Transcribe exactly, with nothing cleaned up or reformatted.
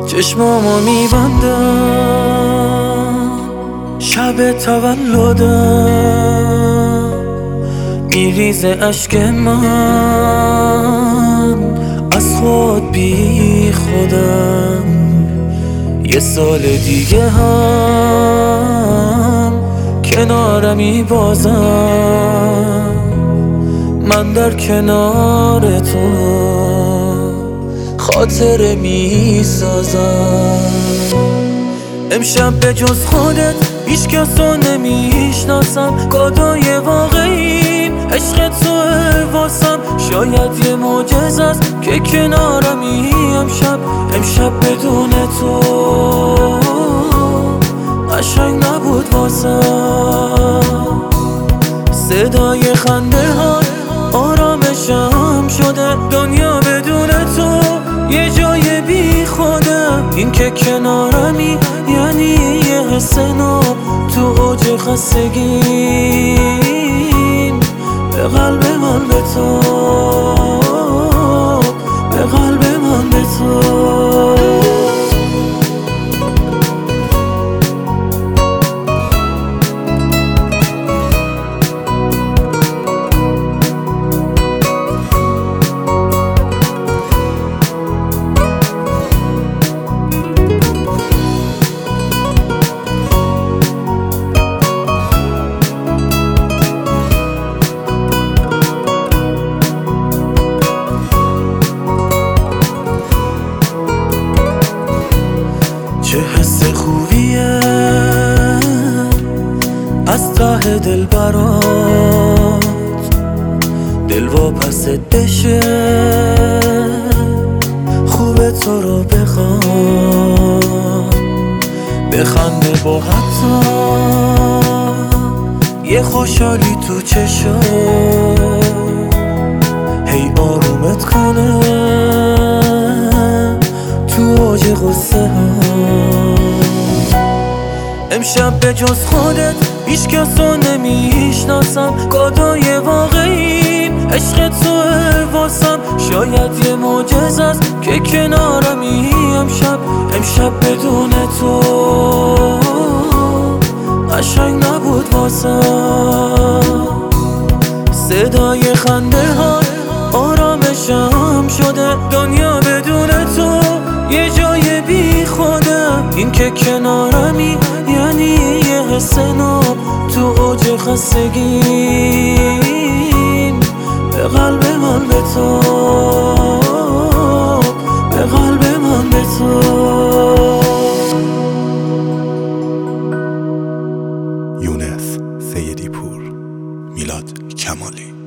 چشمامو میبندم شب تولدم، میریزه اشک من از خود بی خودم. یه سال دیگه هم کنارمی بازم، من در کنار تو خاطره می سازم. امشب به جز خودت هیچ کسو نمیشناسم، کادوی واقعیم عشق توه واسم. شاید یه معجزه است که کنارمی امشب، امشب بدون تو قشنگ نبود واسم. صدای خنده ها آرامشم شده، دنیا بدون تو یه جای بی خوده. این که کنارمی یعنی یه حس ناب تو اوج خستگیم. به قلب من به تو، به قلب من به تو. چه حس خوبیه از ته دل برات دل واپست بشه. خوبه تو رو بخوام بخنده با حتی یه خوشحالی تو چشم، هی آرومت کنه تو اوج غصه ها. امشب به جز خودت هیچ کسو نمیشناسم، کادوی واقعیم عشق توه واسم. شاید یه معجزه است که کنارمی امشب، امشب بدون تو قشنگ نبود واسم. صدای خنده ها آرامشم شده، دنیا بدون تو یه جای بی خوده. این که کنارمی یعنی یه حس ناب تو اوج خستگیم. به قلب من به تو، به قلب من به تو. یونس سیدی پور، میلاد کمالی.